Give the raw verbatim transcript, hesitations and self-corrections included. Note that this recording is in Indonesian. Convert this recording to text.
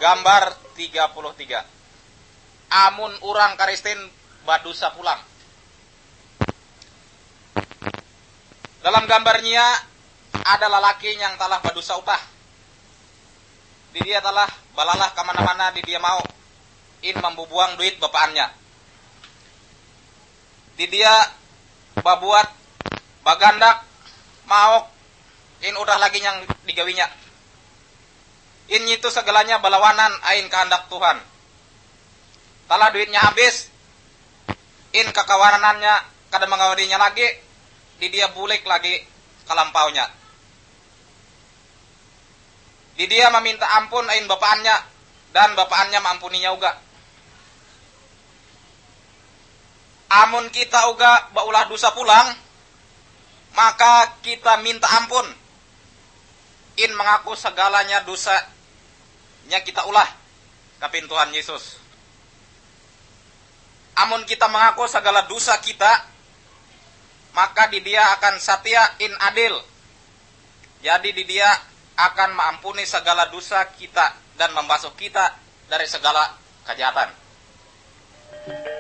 Gambar tiga puluh tiga. Amun urang karistin badusa pulang. Dalam gambarnya ada lelaki yang telah badusa utah. Di dia telah balalah kemana-mana di dia mau in membubuang duit bapaannya. Di dia babuat bagandak mau in udah lagi yang digawinya. In itu segalanya balawanan ain kehendak Tuhan. Tala duitnya habis, in kekawanannya kada mengawadinya lagi, di dia bulik lagi kalampaunya. Di dia meminta ampun ain bapaannya, dan bapaannya maampuninya uga. Amun kita uga baulah dosa pulang, maka kita minta ampun. In mengaku segalanya dosanya kita ulah kapin Tuhan Yesus. Amun kita mengaku segala dosa kita, maka di dia akan setia in adil. Jadi di dia akan mengampuni segala dosa kita dan membasuh kita dari segala kejahatan.